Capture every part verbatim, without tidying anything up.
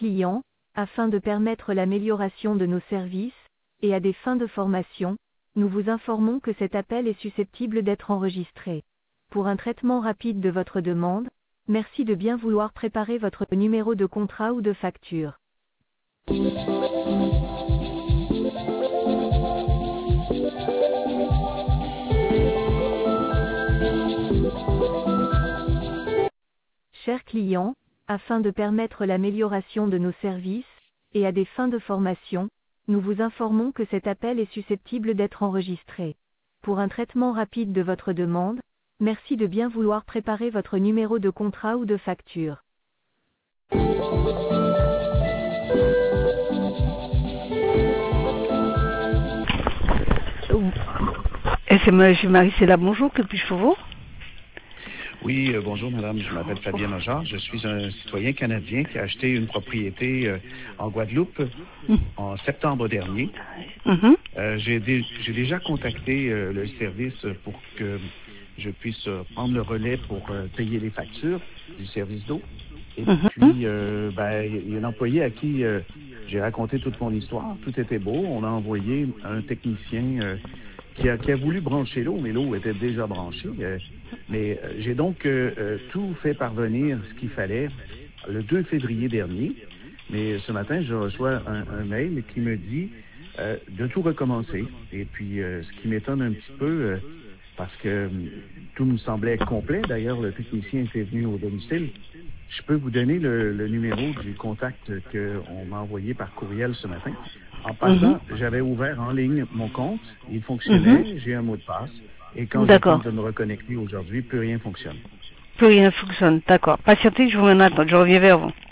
clients, afin de permettre l'amélioration de nos services, et à des fins de formation, nous vous informons que cet appel est susceptible d'être enregistré. Pour un traitement rapide de votre demande, merci de bien vouloir préparer votre numéro de contrat ou de facture. Chers clients, afin de permettre l'amélioration de nos services, et à des fins de formation, nous vous informons que cet appel est susceptible d'être enregistré. Pour un traitement rapide de votre demande, merci de bien vouloir préparer votre numéro de contrat ou de facture. Et c'est Monsieur Marie, c'est là, bonjour, que puis-je pour vous? Oui, euh, bonjour madame, je m'appelle Fabien Major, je suis un citoyen canadien qui a acheté une propriété euh, en Guadeloupe mmh. en septembre dernier. Mmh. Euh, j'ai, dé- j'ai déjà contacté euh, le service pour que je puisse euh, prendre le relais pour euh, payer les factures du service d'eau. Et mmh. puis, euh, ben, il y a un employé à qui euh, j'ai raconté toute mon histoire, tout était beau, on a envoyé un technicien euh, qui, a, qui a voulu brancher l'eau, mais l'eau était déjà branchée. Euh, Mais euh, j'ai donc euh, euh, tout fait parvenir ce qu'il fallait le deux février dernier. Mais ce matin, je reçois un, un mail qui me dit euh, de tout recommencer. Et puis, euh, ce qui m'étonne un petit peu, euh, parce que euh, tout me semblait complet. D'ailleurs, le technicien était venu au domicile. Je peux vous donner le, le numéro du contact qu'on m'a envoyé par courriel ce matin. En passant, mm-hmm. j'avais ouvert en ligne mon compte. Il fonctionnait. Mm-hmm. J'ai un mot de passe. Et quand je tente de me reconnecter aujourd'hui, plus rien fonctionne. Plus rien fonctionne, d'accord. Patientez, je vous mets en attente, je reviens vers vous.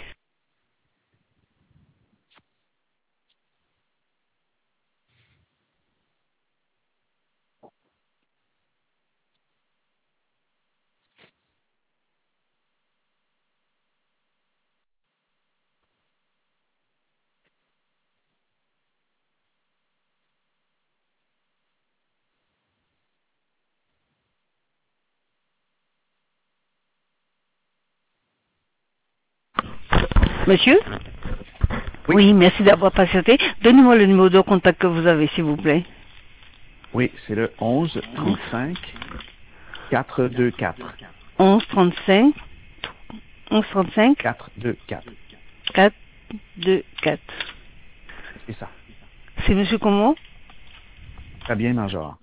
Monsieur? Oui, oui, merci d'avoir patienté. Donnez-moi le numéro de contact que vous avez, s'il vous plaît. Oui, c'est le onze trente-cinq quatre cent vingt-quatre. onze trente-cinq onze trente-cinq quatre cent vingt-quatre. quatre cent vingt-quatre. C'est ça. C'est monsieur comment? Fabien Major.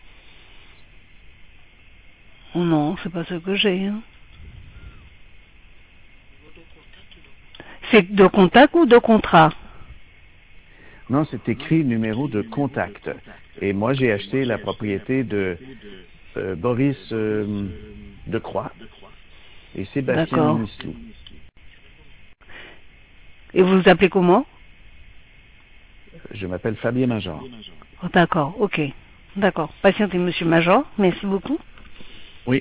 Oh non, c'est pas ce que j'ai. Hein. C'est de contact ou de contrat? Non, c'est écrit numéro de contact. Et moi, j'ai acheté la propriété de euh, Boris euh, Decroix et Sébastien Ministou. Et vous vous appelez comment? Je m'appelle Fabien Major. Oh, d'accord, ok. D'accord. Patientez, monsieur Major. Merci beaucoup. Oui.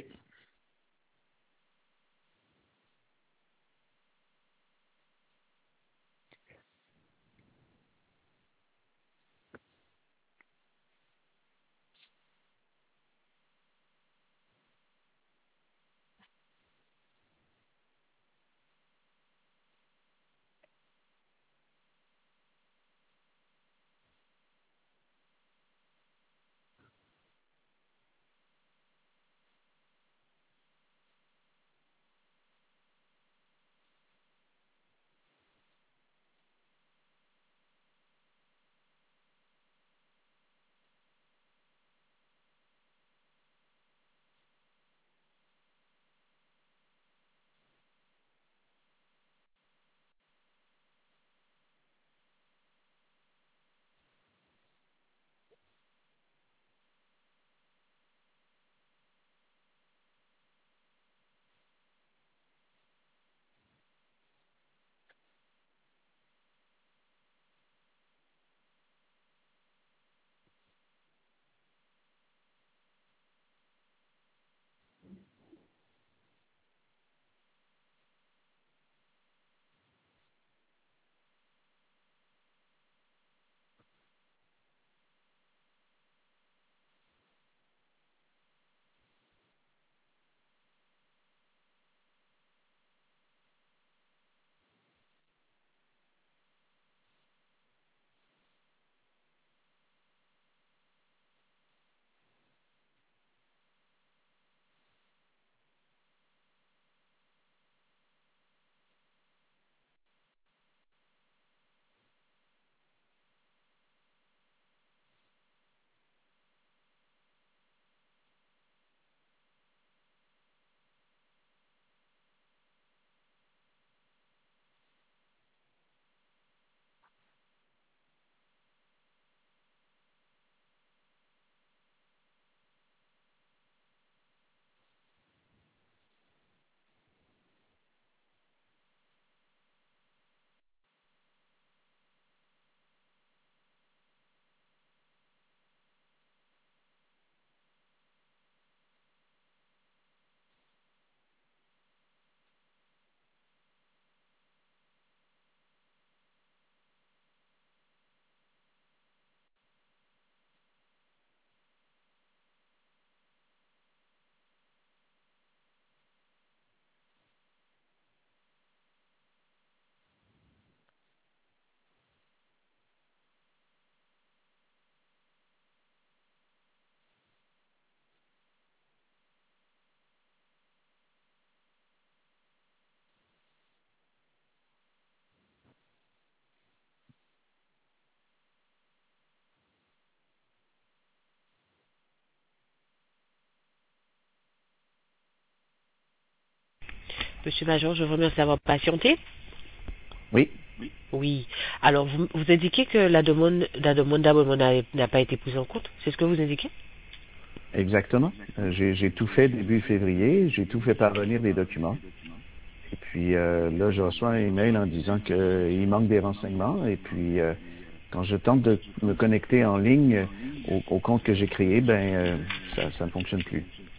Monsieur Major, je vous remercie d'avoir patienté. Oui. Oui. Alors, vous, vous indiquez que la demande, la demande d'abonnement n'a n'a pas été prise en compte. C'est ce que vous indiquez? Exactement. Euh, j'ai, j'ai tout fait début février. J'ai tout fait parvenir des documents. Et puis euh, là, je reçois un email en disant qu'il manque des renseignements. Et puis, euh, quand je tente de me connecter en ligne au, au compte que j'ai créé, ben euh, ça, ça ne fonctionne plus.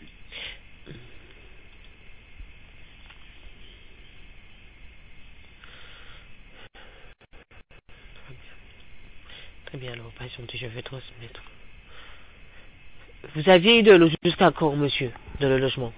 Très bien, alors, patientez, je vais transmettre. Vous aviez eu de l'eau jusqu'à quand, monsieur, dans le logement?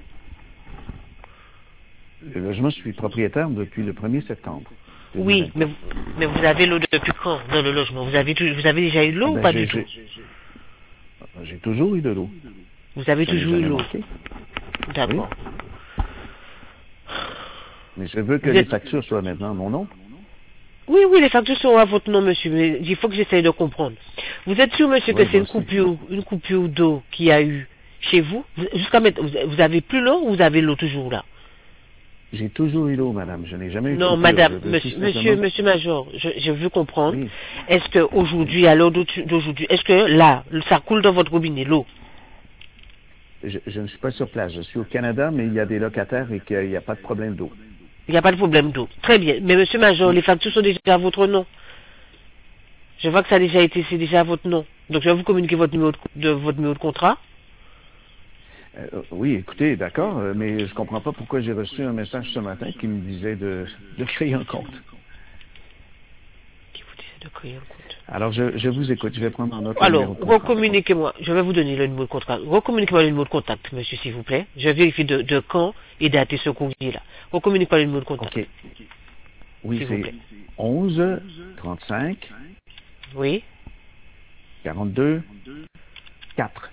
Le logement, je suis propriétaire depuis le premier septembre. Oui, mais, mais vous avez l'eau depuis quand dans le logement? Vous avez, vous avez déjà eu de l'eau ben, ou pas j'ai, du tout? J'ai, j'ai toujours eu de l'eau. Vous avez J'en ai toujours eu jamais l'eau? manqué. D'accord. Oui. Mais je veux que Vous les êtes... factures soient maintenant à mon nom. Oui, oui, les factures sont à votre nom, monsieur, mais il faut que j'essaye de comprendre. Vous êtes sûr, monsieur, Oui, que c'est moi une aussi. coupure, une coupure d'eau qu'il y a eu chez vous? Jusqu'à maintenant, vous vous avez plus l'eau ou vous avez l'eau toujours là? J'ai toujours eu l'eau, madame. Je n'ai jamais eu de Non, coupure. madame, Je veux tout monsieur, simplement... monsieur, monsieur Major, je, je veux comprendre. Oui. Est-ce que aujourd'hui, à l'heure d'aujourd'hui, est-ce que là, ça coule dans votre robinet, l'eau? Je, je ne suis pas sur place. Je suis au Canada, mais il y a des locataires et qu'il n'y a pas de problème d'eau. Il n'y a pas de problème d'eau. Très bien. Mais monsieur Major, Non. les factures sont déjà à votre nom. Je vois que ça a déjà été, c'est déjà à votre nom. Donc je vais vous communiquer votre numéro de, de- votre numéro de contrat. Euh, oui, écoutez, d'accord, euh, mais je comprends pas pourquoi j'ai reçu un message ce matin qui me disait de, de créer un compte. Qui vous disait de créer un compte. Alors, je, je vous écoute. Je vais prendre en note le Alors, numéro de contrat. recommuniquez-moi. Je vais vous donner le numéro de contrat. Recommuniquez-moi le numéro de contact, monsieur, s'il vous plaît. Je vérifie de, de quand est daté ce courrier-là. Recommuniquez-moi le numéro de contact. OK. Oui, S'il vous c'est plaît. onze trente-cinq Oui. quarante-deux quatre.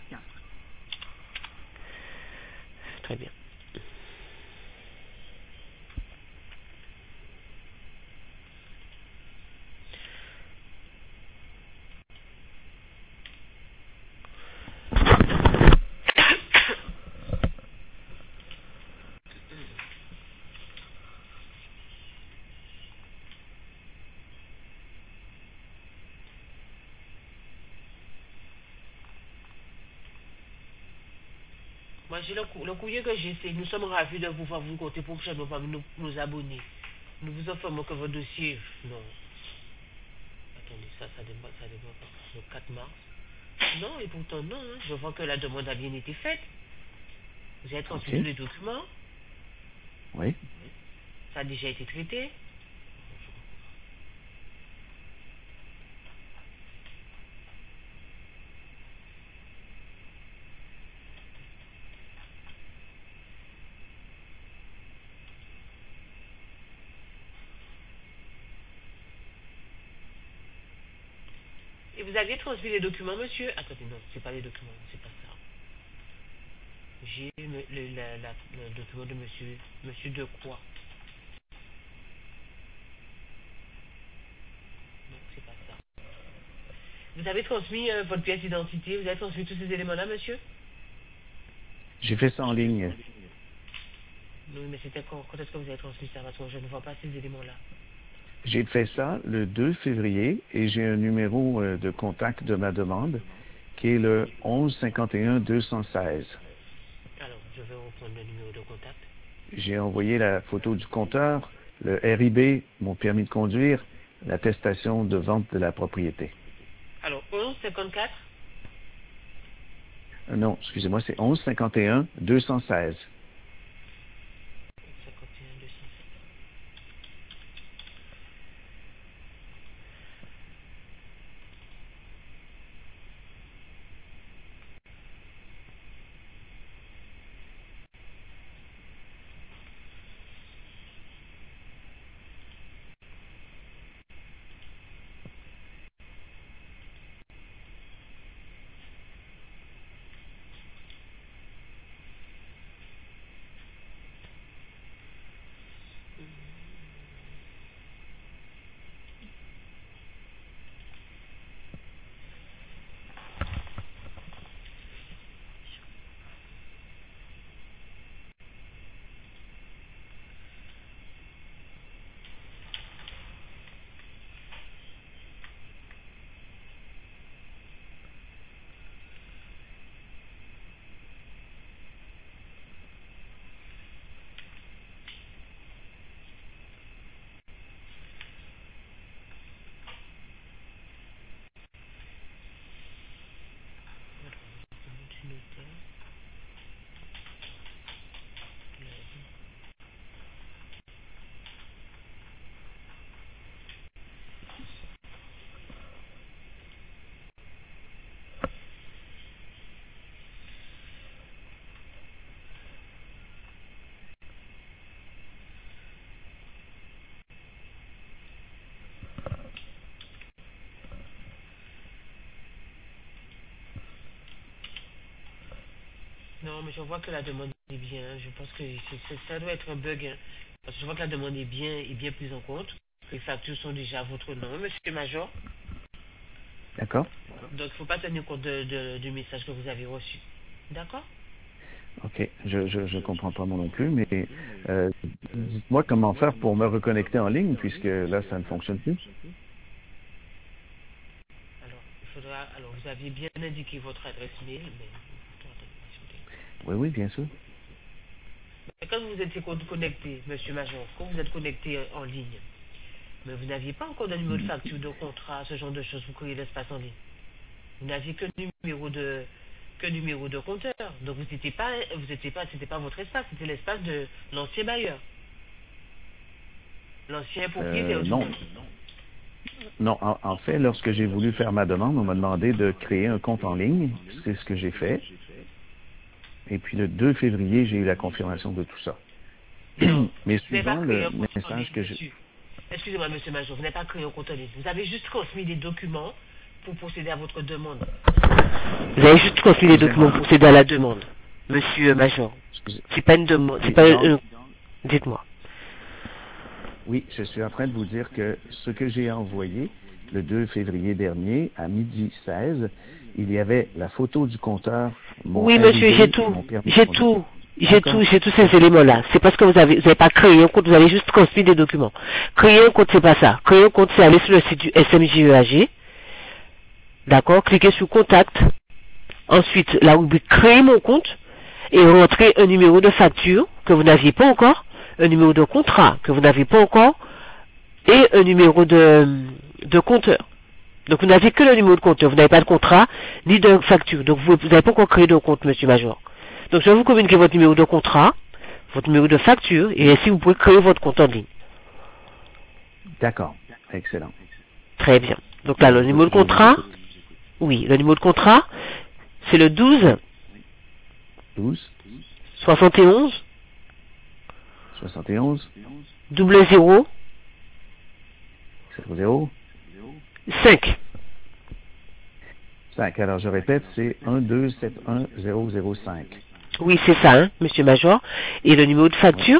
Très bien. Moi, j'ai le, cou- le courrier que j'ai, c'est nous sommes ravis de vous voir vous compter prochainement parmi nos, nos abonnés. Nous vous informons que votre dossier. Non. Attendez, ça, ça démarre, ça démarre le quatre mars. Non, et pourtant, non. Hein. Je vois que la demande a bien été faite. Vous avez transmis OK. tous les documents. Oui. Ça a déjà été traité. Et vous aviez transmis les documents, monsieur? Attendez, non, c'est pas les documents, c'est pas ça. J'ai le, le, la- la- le document de monsieur, monsieur de quoi? Non, c'est pas ça. Vous avez transmis euh, votre pièce d'identité, vous avez transmis tous ces éléments-là, monsieur? J'ai fait ça en ligne. Oui, mais c'était quand? Quand est-ce que vous avez transmis ça? Parce que je ne vois pas ces éléments-là. J'ai fait ça le deux février et j'ai un numéro euh, de contact de ma demande qui est le onze cinquante et un deux cent seize. Alors, je vais reprendre le numéro de contact. J'ai envoyé la photo du compteur, le R I B, mon permis de conduire, l'attestation de vente de la propriété. Alors, onze cinquante-quatre. Euh, non, excusez-moi, c'est onze cinquante et un deux cent seize. cinquante et un deux cent sept. Non, mais je vois que la demande est bien. Je pense que c'est, c'est, ça doit être un bug. Hein. Parce que je vois que la demande est bien, est bien prise en compte. Les factures sont déjà à votre nom, monsieur Major. D'accord. Donc, il ne faut pas tenir compte de, de, du message que vous avez reçu. D'accord? OK. Je je, je comprends pas moi non plus, mais euh, dites-moi comment faire pour me reconnecter en ligne, puisque là, ça ne fonctionne plus. Alors, il faudra... Alors, vous aviez bien indiqué votre adresse mail, mais... Oui, oui, bien sûr. Mais quand vous étiez connecté, monsieur Major, quand vous êtes connecté en ligne, mais vous n'aviez pas encore de numéro de facture, de contrat, ce genre de choses, vous créez l'espace en ligne. Vous n'aviez que numéro de que numéro de compteur. Donc vous n'étiez pas vous étiez pas c'était pas votre espace, c'était l'espace de l'ancien bailleur. L'ancien propriétaire Euh, du non. bien. Non, en, en fait, lorsque j'ai voulu faire ma demande, on m'a demandé de créer un compte en ligne. C'est ce que j'ai fait. Et puis le deux février, j'ai eu la confirmation de tout ça. Non, Mais vous n'avez pas suivant créé le un compte en message ligne, que j'ai... monsieur. Excusez-moi, monsieur Major, vous n'avez pas créé un compte en ligne. Vous avez juste transmis des documents pour procéder à votre demande. Vous avez juste transmis des documents pour procéder à la demande, monsieur Major. C'est pas une demande, c'est pas une... Dites-moi. Oui, je suis en train de vous dire que ce que j'ai envoyé le deux février dernier, à midi seize, il y avait la photo du compteur, mon Oui, R I monsieur, D j'ai et tout. mon permis de J'ai conduire. tout. J'ai D'accord. tout, j'ai tous ces éléments-là. C'est parce que vous avez, vous n'avez pas créé un compte, vous avez juste transmis des documents. Créer un compte, c'est pas ça. Créer un compte, c'est aller sur le site du S M J E A G. D'accord? Cliquez sur contact. Ensuite, la rubrique créer mon compte et rentrer un numéro de facture que vous n'aviez pas encore, un numéro de contrat que vous n'avez pas encore et un numéro de, de compteur. Donc vous n'avez que le numéro de compteur, vous n'avez pas de contrat ni de facture. Donc vous n'avez pas encore créé de compte, monsieur Major. Donc je vais vous communiquer votre numéro de contrat, votre numéro de facture, et ainsi vous pouvez créer votre compte en ligne. D'accord. Excellent. Très bien. Donc là, le Je- numéro de je vous contrat, écoute. oui, le numéro de contrat, c'est le douze douze, soixante et onze soixante et onze, double zéro zéro zéro, cinq. cinq. Alors, je répète, c'est un deux sept un zéro zéro cinq. Oui, c'est ça, hein, monsieur Major. Et le numéro de facture,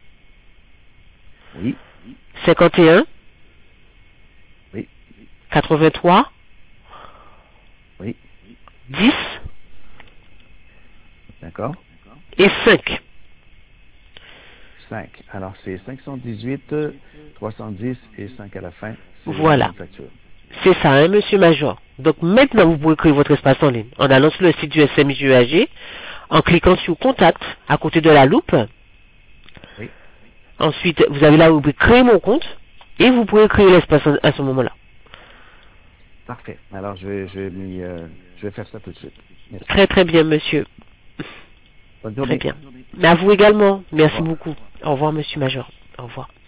Oui, cinquante et un oui, quatre-vingt-trois oui. dix D'accord. et cinq. cinq. Alors, c'est cinq cent dix-huit, trois cent dix et cinq à la fin. C'est Voilà. la facture. C'est ça, hein, monsieur Major. Donc maintenant, vous pouvez créer votre espace en ligne en allant sur le site du S M J E A G, en cliquant sur Contact à côté de la loupe. Oui. Ensuite, vous avez là où vous pouvez créer mon compte et vous pouvez créer l'espace à ce moment-là. Parfait. Alors, je vais, je vais, m'y, euh, je vais faire ça tout de suite. Merci. Très très bien, monsieur. Bonne Très journée. bien. À vous également. Merci Au revoir. beaucoup. Au revoir, monsieur Major. Au revoir.